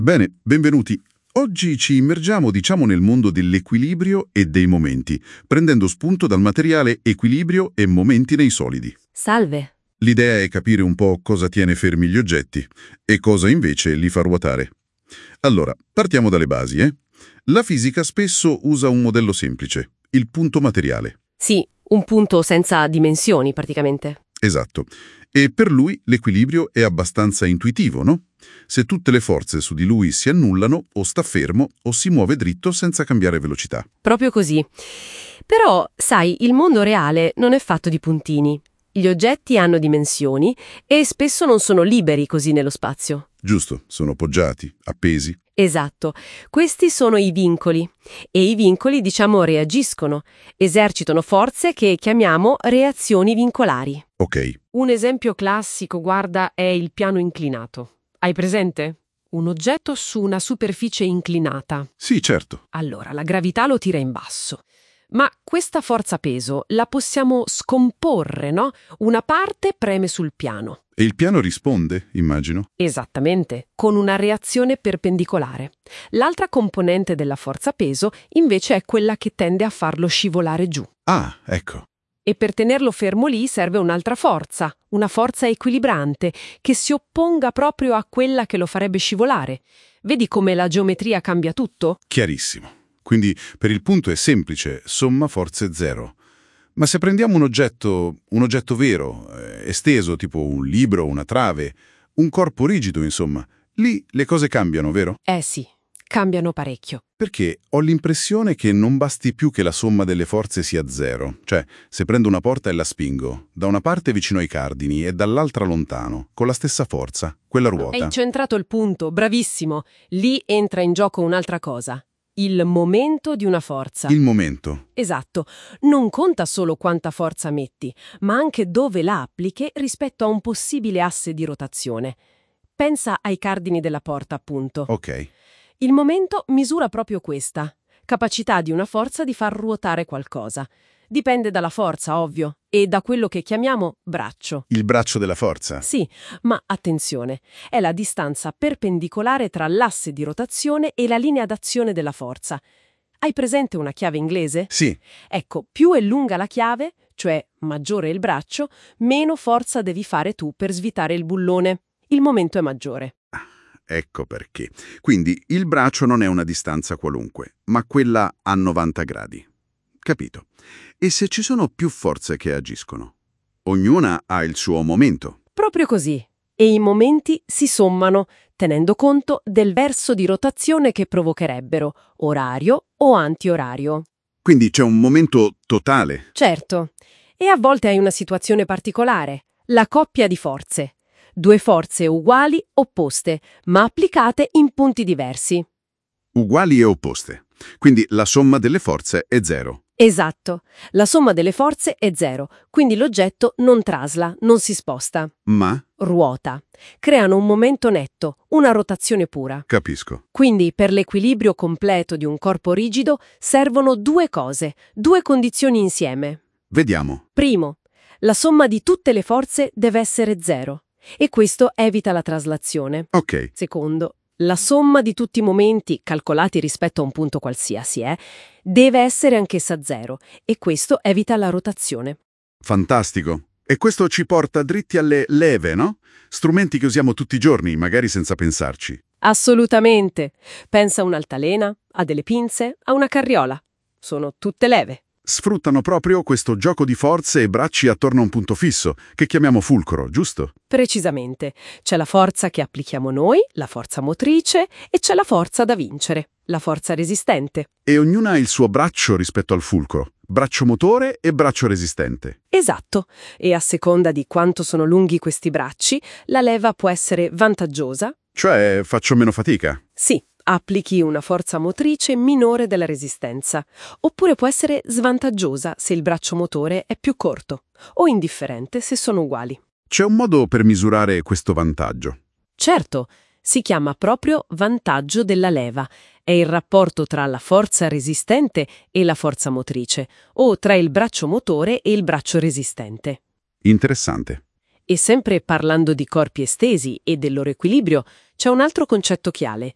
Bene, benvenuti. Oggi ci immergiamo, nel mondo dell'equilibrio e dei momenti, prendendo spunto dal materiale equilibrio e momenti nei solidi. Salve. L'idea è capire un po' cosa tiene fermi gli oggetti e cosa invece li fa ruotare. Allora, partiamo dalle basi, La fisica spesso usa un modello semplice, il punto materiale. Sì, un punto senza dimensioni praticamente. Esatto. E per lui l'equilibrio è abbastanza intuitivo, no? Se tutte le forze su di lui si annullano, o sta fermo o si muove dritto senza cambiare velocità. Proprio così. Però, sai, il mondo reale non è fatto di puntini. Gli oggetti hanno dimensioni e spesso non sono liberi così nello spazio. Giusto, sono poggiati, appesi. Esatto. Questi sono i vincoli. E i vincoli, reagiscono, esercitano forze che chiamiamo reazioni vincolari. Ok, Un esempio classico, guarda, è il piano inclinato. Hai presente? Un oggetto su una superficie inclinata. sì, certo. Allora, la gravità lo tira in basso. Ma questa forza peso la possiamo scomporre, no? Una parte preme sul piano. E il piano risponde, immagino. Esattamente, con una reazione perpendicolare. L'altra componente della forza peso invece è quella che tende a farlo scivolare giù. Ah, ecco. E per tenerlo fermo lì serve un'altra forza, una forza equilibrante, che si opponga proprio a quella che lo farebbe scivolare. Vedi come la geometria cambia tutto? Chiarissimo. Quindi per il punto è semplice, somma forze zero. Ma se prendiamo un oggetto vero, esteso, tipo un libro, una trave, un corpo rigido, insomma, lì le cose cambiano, vero? Eh sì, cambiano parecchio. Perché ho l'impressione che non basti più che la somma delle forze sia zero. Cioè, se prendo una porta e la spingo, da una parte vicino ai cardini e dall'altra lontano, con la stessa forza, quella ruota. Hai centrato il punto, bravissimo. Lì entra in gioco un'altra cosa. Il momento di una forza. Il momento. Esatto. Non conta solo quanta forza metti, ma anche dove la applichi rispetto a un possibile asse di rotazione. Pensa ai cardini della porta, appunto. Ok. Il momento misura proprio questa, capacità di una forza di far ruotare qualcosa. Dipende dalla forza, ovvio, e da quello che chiamiamo braccio. Il braccio della forza. Sì, ma attenzione, è la distanza perpendicolare tra l'asse di rotazione e la linea d'azione della forza. Hai presente una chiave inglese? Sì. Ecco, più è lunga la chiave, cioè maggiore il braccio, meno forza devi fare tu per svitare il bullone. Il momento è maggiore. Ecco perché. Quindi il braccio non è una distanza qualunque, ma quella a 90 gradi. Capito. E se ci sono più forze che agiscono? Ognuna ha il suo momento. Proprio così. E i momenti si sommano, tenendo conto del verso di rotazione che provocherebbero, orario o antiorario. Quindi c'è un momento totale. Certo. E a volte hai una situazione particolare, la coppia di forze. Due forze uguali, opposte, ma applicate in punti diversi. Uguali e opposte. Quindi la somma delle forze è zero. Esatto. La somma delle forze è zero, quindi l'oggetto non trasla, non si sposta. Ma? Ruota. Creano un momento netto, una rotazione pura. Capisco. Quindi per l'equilibrio completo di un corpo rigido servono due cose, due condizioni insieme. Vediamo. Primo, la somma di tutte le forze deve essere zero e questo evita la traslazione. Ok. Secondo, la somma di tutti i momenti, calcolati rispetto a un punto qualsiasi, deve essere anch'essa zero e questo evita la rotazione. Fantastico. E questo ci porta dritti alle leve, no? Strumenti che usiamo tutti i giorni, magari senza pensarci. Assolutamente. Pensa a un'altalena, a delle pinze, a una carriola. Sono tutte leve. Sfruttano proprio questo gioco di forze e bracci attorno a un punto fisso, che chiamiamo fulcro, giusto? Precisamente. C'è la forza che applichiamo noi, la forza motrice, e c'è la forza da vincere, la forza resistente. E ognuna ha il suo braccio rispetto al fulcro, braccio motore e braccio resistente. Esatto. E a seconda di quanto sono lunghi questi bracci, la leva può essere vantaggiosa. Cioè, faccio meno fatica. Sì, applichi una forza motrice minore della resistenza, oppure può essere svantaggiosa se il braccio motore è più corto, o indifferente se sono uguali. C'è un modo per misurare questo vantaggio? Certo, si chiama proprio vantaggio della leva. È il rapporto tra la forza resistente e la forza motrice, o tra il braccio motore e il braccio resistente. Interessante. E sempre parlando di corpi estesi e del loro equilibrio, c'è un altro concetto chiave,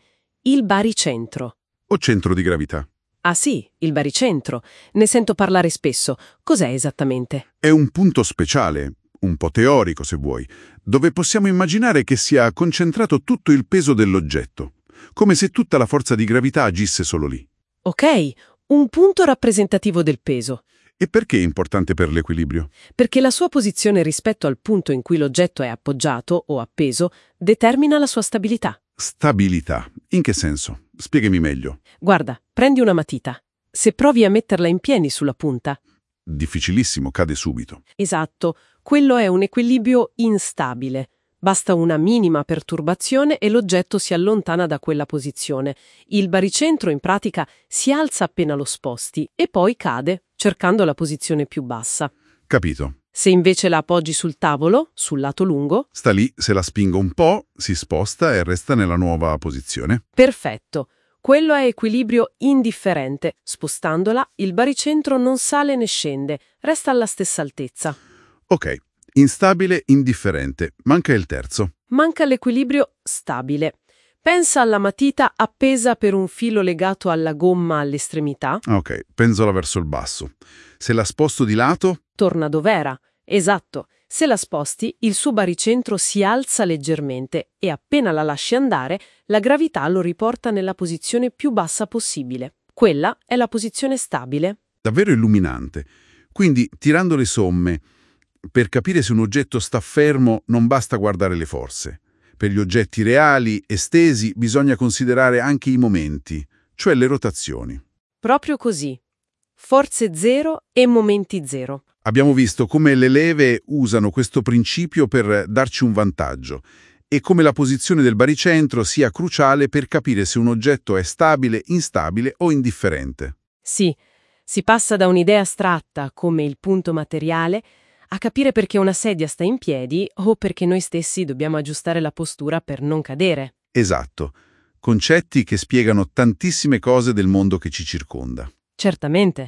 Il baricentro. O centro di gravità? Ah sì, il baricentro. Ne sento parlare spesso. Cos'è esattamente? È un punto speciale, un po' teorico se vuoi, dove possiamo immaginare che sia concentrato tutto il peso dell'oggetto, come se tutta la forza di gravità agisse solo lì. Ok, un punto rappresentativo del peso. E perché è importante per l'equilibrio? Perché la sua posizione rispetto al punto in cui l'oggetto è appoggiato o appeso determina la sua stabilità. Stabilità. In che senso? Spiegami meglio. Guarda, prendi una matita. Se provi a metterla in piedi sulla punta. Difficilissimo, cade subito. Esatto, quello è un equilibrio instabile. Basta una minima perturbazione e l'oggetto si allontana da quella posizione. Il baricentro, in pratica, si alza appena lo sposti e poi cade, cercando la posizione più bassa. Capito. Se invece la appoggi sul tavolo, sul lato lungo, Sta lì, se la spingo un po', si sposta e resta nella nuova posizione. perfetto. Quello è equilibrio indifferente. Spostandola, il baricentro non sale né scende, resta alla stessa altezza. Ok, instabile, indifferente. Manca il terzo. Manca l'equilibrio stabile. Pensa alla matita appesa per un filo legato alla gomma all'estremità. Ok, penzola verso il basso. Se la sposto di lato, Torna dov'era. Esatto. Se la sposti, il suo baricentro si alza leggermente e appena la lasci andare, la gravità lo riporta nella posizione più bassa possibile. Quella è la posizione stabile. davvero illuminante. Quindi, tirando le somme, per capire se un oggetto sta fermo non basta guardare le forze. Per gli oggetti reali, estesi, bisogna considerare anche i momenti, cioè le rotazioni. Proprio così. Forze zero e momenti zero. Abbiamo visto come le leve usano questo principio per darci un vantaggio e come la posizione del baricentro sia cruciale per capire se un oggetto è stabile, instabile o indifferente. Sì, si passa da un'idea astratta, come il punto materiale, a capire perché una sedia sta in piedi o perché noi stessi dobbiamo aggiustare la postura per non cadere. Esatto, concetti che spiegano tantissime cose del mondo che ci circonda. Certamente.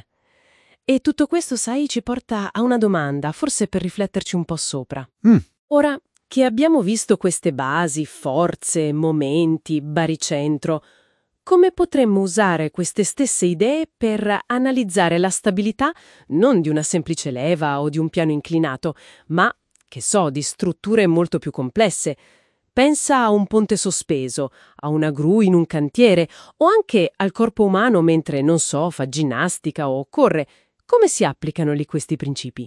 E tutto questo, sai, ci porta a una domanda, forse per rifletterci un po' sopra. Ora che abbiamo visto queste basi, forze, momenti, baricentro, come potremmo usare queste stesse idee per analizzare la stabilità non di una semplice leva o di un piano inclinato, ma, che so, di strutture molto più complesse? Pensa a un ponte sospeso, a una gru in un cantiere o anche al corpo umano mentre, non so, fa ginnastica o corre. Come si applicano lì questi principi?